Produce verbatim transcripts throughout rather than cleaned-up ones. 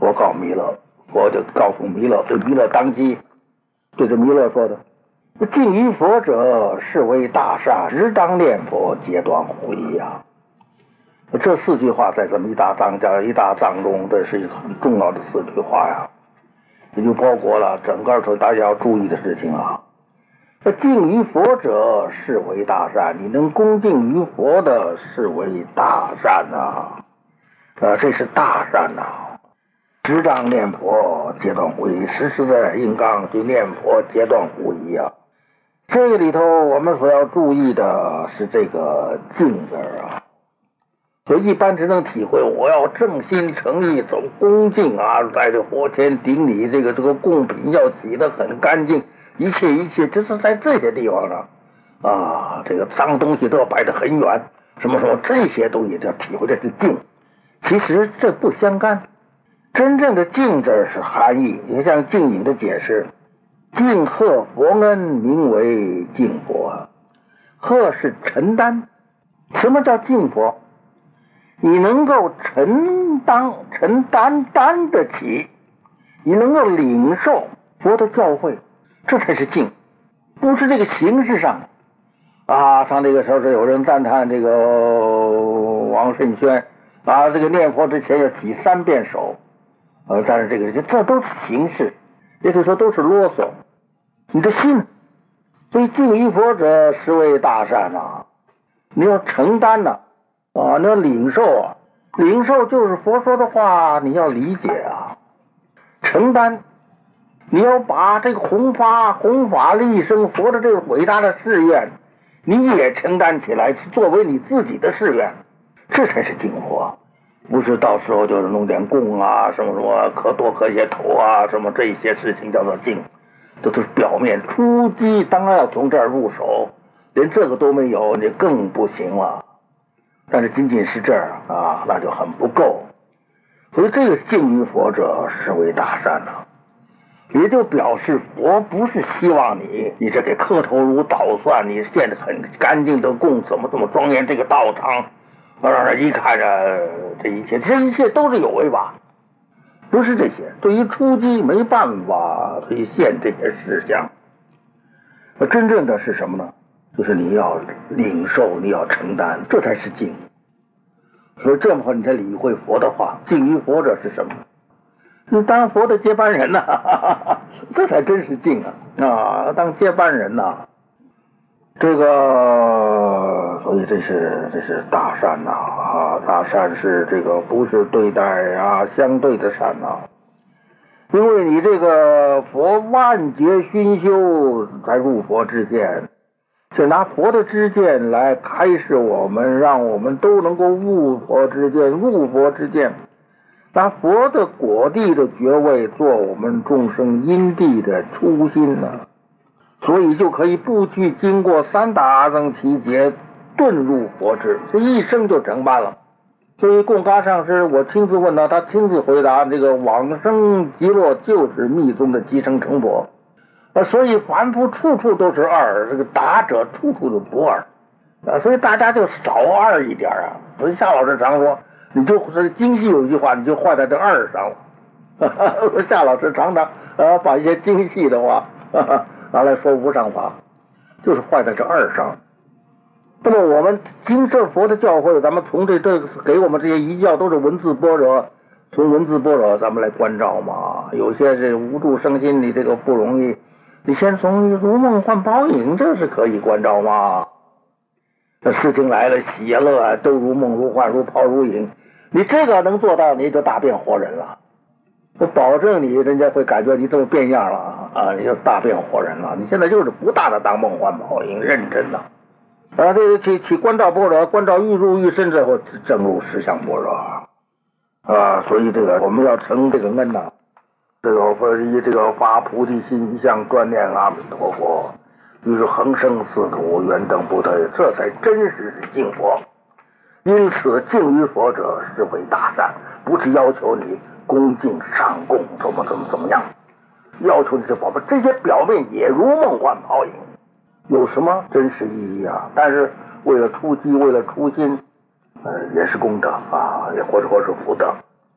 佛告弥勒，佛就告诉弥勒，对弥勒当机，对着弥勒说的：敬于佛者，是为大善，直当念佛，截断狐疑啊。这四句话在咱们一大藏家一大藏中，这是一个很重要的四句话呀，也就包括了整个说大家要注意的事情啊。敬于佛者，是为大善，你能恭敬于佛的，是为大善啊，呃，这是大善呐、啊。直当念佛，截断狐疑，实实在在应当去念佛，截断狐疑啊。这个里头我们所要注意的是这个敬字啊。所以一般只能体会，我要正心诚意走恭敬啊，在这佛前顶礼，这个这个供品要洗得很干净，一切一切，这是在这些地方上啊，这个脏东西都要摆得很远，什么什么这些东西要体会这是敬。其实这不相干，真正的敬字是含义，也像敬引的解释，敬贺佛恩，名为敬佛。贺是承担，什么叫敬佛？你能够承担承担担得起，你能够领受佛的教诲，这才是敬，不是这个形式上啊。上这个时候是有人赞叹这个王胜轩啊，这个念佛之前要起三遍手，呃，但是这个这都是形式，也可以说都是啰嗦。你的心，所以敬于佛者，实为大善啊！你要承担呐、啊，啊，你要领受啊，领受就是佛说的话，你要理解啊，承担，你要把这个弘法弘法利生佛的这个伟大的誓愿，你也承担起来，作为你自己的誓愿，这才是敬佛。不是到时候就是弄点供啊，什么什么磕多磕些头啊，什么这些事情叫做敬，这都是表面。初机当然要从这儿入手，连这个都没有，你更不行了。但是仅仅是这儿啊，那就很不够。所以这个敬于佛者，实为大善呐、啊，也就表示佛不是希望你，你这给磕头如捣蒜，你建得很干净的供，怎么怎么庄严这个道场。让人一看着这一切，这一切都是有为法，不是这些。对于初机没办法推现这些事项，那真正的是什么呢？就是你要领受，你要承担，这才是敬。所以这么好，你才理会佛的话。敬于佛者是什么？你当佛的接班人呐、啊，这才真是敬啊！啊，当接班人呐、啊，这个。所以这是这是大善呐 啊, 啊！大善是这个不是对待啊相对的善呐、啊，因为你这个佛万劫熏修才入佛之见，是拿佛的知见来开示我们，让我们都能够悟佛之见，入佛之见，拿佛的果地的觉位做我们众生因地的初心呢、啊，所以就可以不去经过三大阿僧祇劫。遁入佛智，这一生就成办了。所以贡嘎上师，我亲自问他，他亲自回答：这个往生极乐就是密宗的即生成佛。啊，所以凡夫处处都是二，这个达者处处都不二啊，所以大家就少二一点啊。所以夏老师常说，你就这经系有一句话，你就坏在这二上了。夏老师常常啊把一些经系的话哈哈拿来说无上法，就是坏在这二上。那么我们经受佛的教诲，咱们从这这给我们这些遗教都是文字般若，从文字般若咱们来关照嘛。有些这无助生心，你这个不容易，你先从如梦幻泡影，这是可以关照吗？这事情来了，喜呀乐啊，都如梦如幻如泡如影，你这个能做到，你就大变活人了。我保证你，人家会感觉你这么变样了啊，你就大变活人了。你现在就是不大的当梦幻泡影，认真的。啊，这个去去关照般若，关照愈入愈深之后，正入实相般若啊。所以这个我们要成这个恩呐、啊，这个或者以这个发菩提心，一向专念阿弥陀佛，于是恒生四土，圆等不退，这才真实是敬佛。因此，敬于佛者，是为大善，不是要求你恭敬上供，怎么怎么怎么样，要求你这宝贝，这些表面也如梦幻泡影。有什么真实意义啊？但是为了初机，为了初心，呃，也是功德啊，也或者或是福德。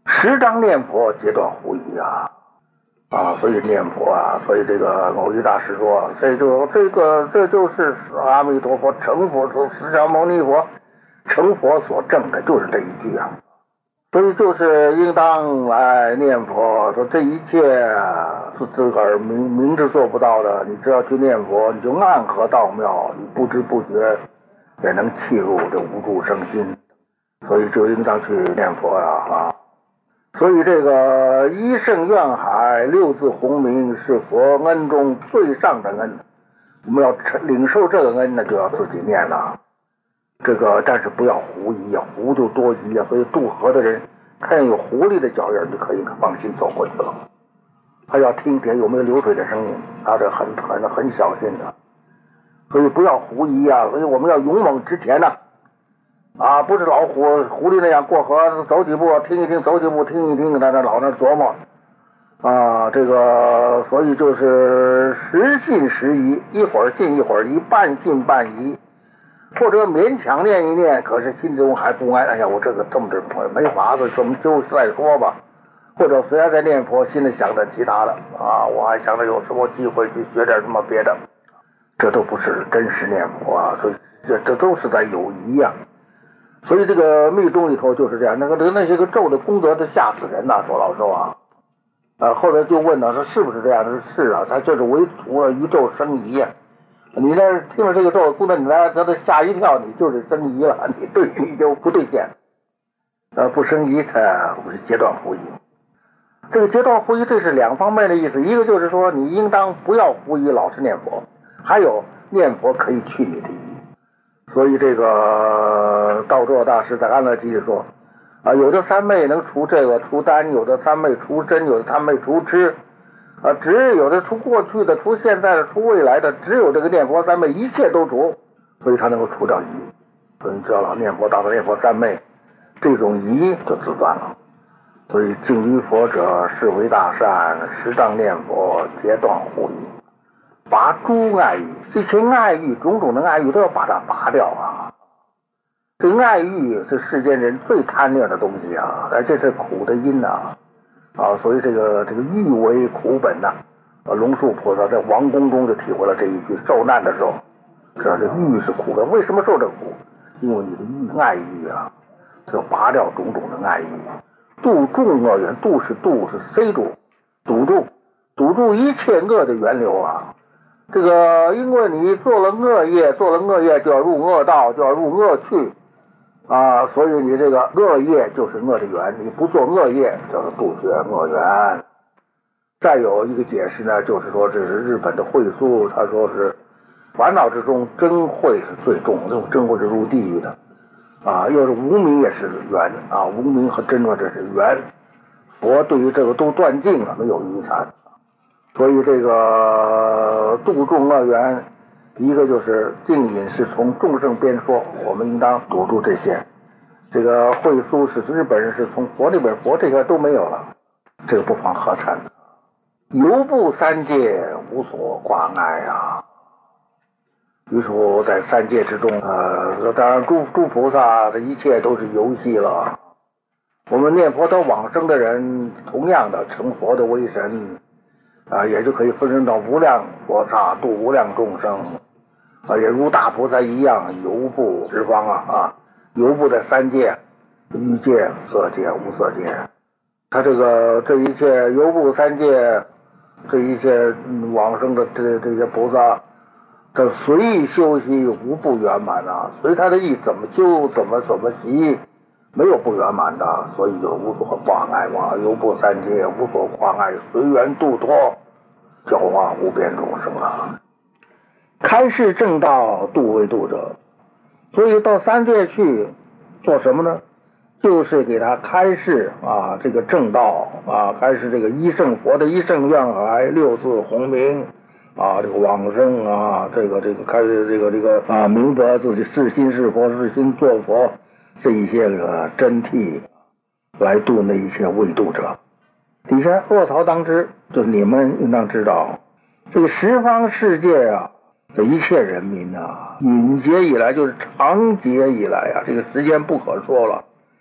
十张念佛皆断狐疑啊啊！所以念佛啊，所以这个某一大师说，这就这个这就是阿弥陀佛成佛，说释迦牟尼佛成佛所证的，就是这一句啊。所以就是应当来念佛，说这一切是自个儿明明知做不到的，你只要去念佛，你就暗合道妙，你不知不觉也能契入这无住生心，所以就应当去念佛呀啊！所以这个一圣愿海，六字洪名是佛恩中最上的恩，我们要领受这个恩呢，就要自己念了。这个但是不要狐疑啊，狐就多疑啊，所以渡河的人看见有狐狸的脚印就可以放心走过去了。他要听别有没有流水的声音，他这很很很小心的，所以不要狐疑啊，所以我们要勇猛直前呐。啊，不是老虎狐狸那样过河走几步听一听，走几步听一听，在那老那琢磨啊，这个所以就是时信时疑，一会儿信一会儿疑，半信半疑，或者勉强念一念，可是心中还不安。哎呀，我这个这么着没法子，怎么就再说吧？或者虽然在念佛，心里想着其他的啊，我还想着有什么机会去学点什么别的，这都不是真实念佛啊，所以这这都是在有疑呀、啊。所以这个密宗里头就是这样，那个那些个咒的功德都吓死人呐、啊，说老实话。呃，后来就问他说是不是这样？他说是啊，他就是唯除了一咒生疑啊。你那听了这个咒功德，你来让他吓一跳，你就是生疑了，你对你就不兑现。呃，不生疑才不是截断狐疑。这个截断狐疑，这是两方面的意思，一个就是说你应当不要狐疑，老实念佛；还有念佛可以去你的疑。所以这个道祚大师在安乐集里说啊，有的三昧能除这个除单，有的三昧除真，有的三昧除痴啊，只有的除过去的，除现在的，除未来的，只有这个念佛三昧一切都除，所以他能够除掉疑。所以你知道了，念佛达到念佛三昧，这种疑就自断了。所以敬于佛者是为大善，适当念佛皆断狐疑。拔诸爱欲，这些爱欲种种的爱欲都要把它拔掉啊！这爱欲是世间人最贪恋的东西啊，而这是苦的因呐啊！所以这个这个欲为苦本呐、啊。龙树菩萨在王宫中就体会了这一句，受难的时候，知道这欲是苦本。为什么受这苦？因为你的欲爱欲啊，就要拔掉种种的爱欲。度众恶缘，度是度是塞住，堵住，堵住一切恶的源流啊！这个，因为你做了恶业，做了恶业就要入恶道，就要入恶趣啊，所以你这个恶业就是恶的缘，你不做恶业叫做杜绝恶缘。再有一个解释呢，就是说这是日本的慧苏，他说是烦恼之中真慧是最重，这种真慧是入地狱的啊，又是无明也是缘啊，无明和真慧这是缘。佛对于这个都断尽了，没有余残。所以这个度众恶缘，一个就是净隐是从众生边说，我们应当堵住这些。这个慧苏是日本人是从佛那边，佛这些都没有了，这个不妨合参。游步三界无所挂碍啊。于是乎在三界之中，呃，当然诸诸菩萨的一切都是游戏了。我们念佛得往生的人，同样的成佛的威神。啊，也就可以分身到无量佛刹，度无量众生啊，也如大菩萨一样游步十方啊啊，游步在三界，欲界、色界、无色界。他这个这一切游步三界，这一切往生的这这些菩萨，这随意修习无不圆满啊，随他的意怎么修，怎么怎么习。没有不圆满的，所以就无所挂碍嘛，游步三界，无所挂碍，随缘度脱，教化无边众生啊。开示正道，度为度者，所以到三界去做什么呢？就是给他开示啊，这个正道啊，开示这个一圣佛的一圣愿海，六字洪名啊，这个往生啊，这个这个开示这个这个啊，明白自己是心是佛，是心做佛。这一些个真谛来度那一些未度者。底下卧槽当知，就是你们应当知道，这个十方世界啊的一切人民啊，永劫以来就是长劫以来啊，这个时间不可说了，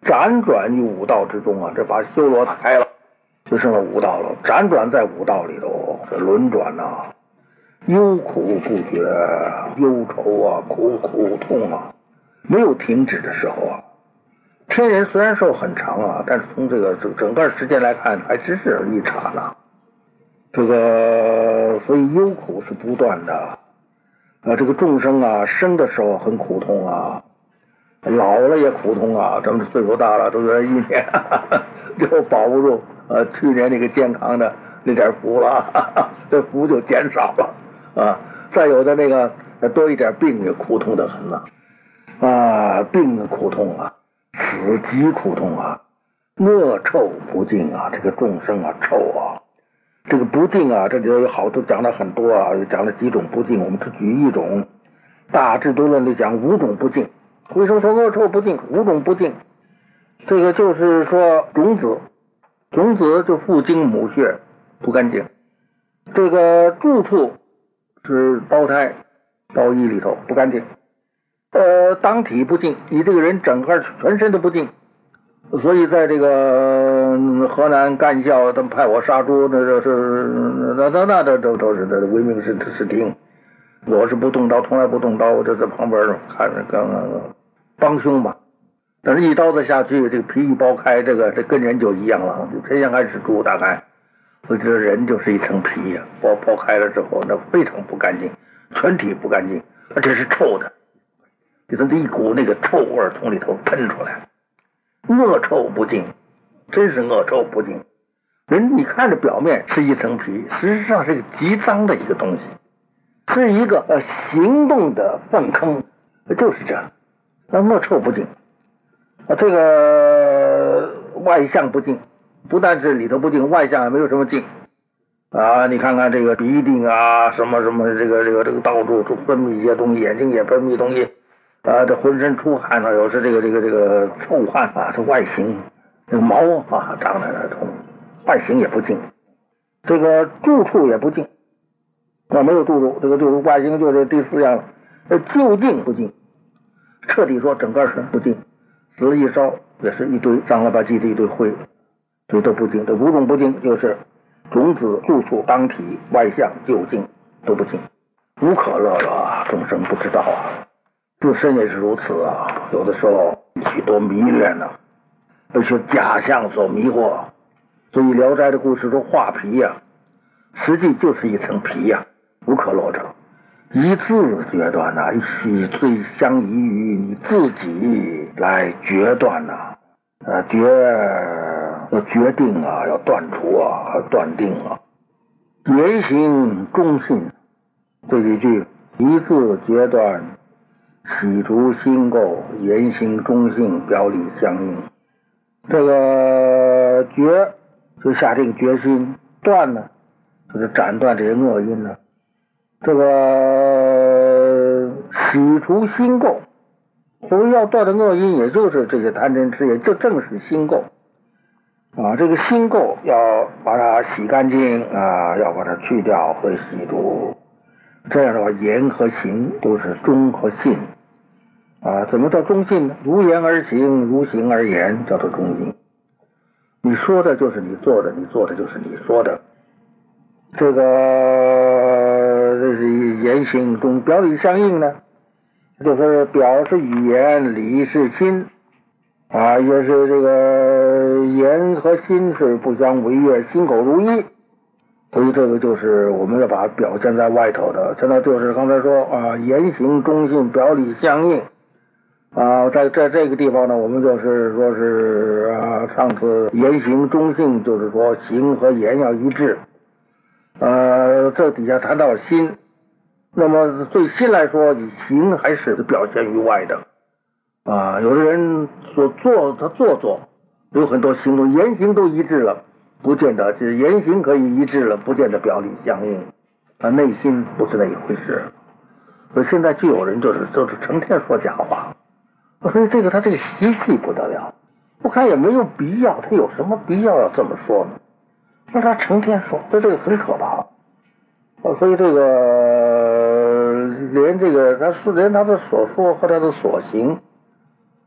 辗转于五道之中啊，这把修罗打开了，就剩了五道了。辗转在五道里头，这轮转呐、啊，忧苦不绝，忧愁啊，苦苦痛啊，没有停止的时候啊。天人虽然寿很长啊，但是从这个这整个时间来看，还只是一刹那。这个所以忧苦是不断的啊，这个众生啊，生的时候很苦痛啊，老了也苦痛啊，咱们岁数大了，都觉得一年就保不住呃去年那个健康的那点福了，哈哈，这福就减少了啊。再有的那个多一点病也苦痛的很了啊，病苦痛啊，死极苦痛啊，恶臭不净啊，这个众生啊臭啊。这个不净啊，这里头有好多讲了很多啊，讲了几种不净，我们只举一种。大智度论里讲五种不净。为什么说恶臭不净？五种不净，这个就是说种子，种子就父精母血不干净。这个住处是胞胎，胞衣里头不干净。呃，当体不净，你这个人整个全身都不净。所以在这个河南干校，他们派我杀猪，那就是那那那这都都是这唯命是是听。我是不动刀，从来不动刀，我就在旁边看着刚刚帮凶吧。但是一刀子下去，这个皮一剥开，这个这跟人就一样了，谁先开始猪大概。我觉得人就是一层皮呀、啊，剥剥开了之后，那非常不干净，全体不干净，而且是臭的，就是一股那个臭味从里头喷出来。恶臭不净，真是恶臭不净。人你看着表面是一层皮，实际上是个极脏的一个东西，是一个呃行动的粪坑，就是这样。那恶臭不净啊，这个外相不净，不但是里头不净，外相也没有什么净啊。你看看这个鼻涕啊，什么什么，这个这个这个到处都分泌一些东西，眼睛也分泌东西。啊，这浑身出汗呢，有时这个这个这个臭汗啊，这外形，这个毛啊长在那头，外形也不净，这个住处也不净，啊，没有住处，这个就是外形就是第四样了，这究竟不净，彻底说整个是不净，死了一烧也是一堆脏了吧唧的一堆灰，所以都不净。这五种不净就是种子、住处、当体、外相、究竟都不净，无可乐了，众生不知道啊。自身也是如此啊，有的时候许多迷恋呢、啊，被些假象所迷惑。所以《聊斋》的故事说画皮呀、啊，实际就是一层皮呀、啊，无可落者。一字决断呐、啊，须最相宜于你自己来决断呐、啊，呃，决要决定啊，要断除啊，断定啊，言行忠信这几句一字决断。洗除心垢，言行忠信，表里相应。这个决就下这个决心，断呢就是斩断这些恶因呢。这个洗除心垢，所谓要断的恶因，也就是这些贪嗔痴，也就正是心垢啊。这个心垢要把它洗干净啊，要把它去掉和洗除。这样的话，言和行都是忠和信啊。怎么叫忠信呢？如言而行，如行而言，叫做忠信。你说的就是你做的，你做的就是你说的。这个这是言行中表里相应呢，就是表是语言，里是心啊，也是这个言和心是不相违越，心口如一。所以这个就是我们要把它表现在外头的。现在就是刚才说啊，言行忠信，表里相应啊，在在这个地方呢，我们就是说是啊，上次言行忠信就是说行和言要一致。呃，这底下谈到心，那么对心来说，你行还是表现于外的啊。有的人所做他做作，有很多行动言行都一致了。不见得，就是言行可以一致了，不见得表里相应啊，内心不是那一回事。所以现在就有人就是就是成天说假话，所以这个他这个习气不得了，我看也没有必要，他有什么必要要这么说呢？那他成天说，这这个很可怕。所以这个连这个他说连他的所说和他的所行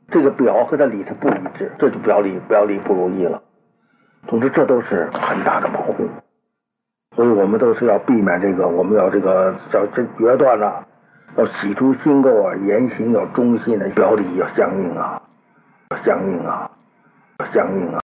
这个表和它理它不一致，这就表里表里不如意了。总之，这都是很大的毛病，所以我们都是要避免这个，我们要这个叫这决断啊，要洗出新垢啊，言行要忠信的，表里要相应啊，相应啊，相应啊。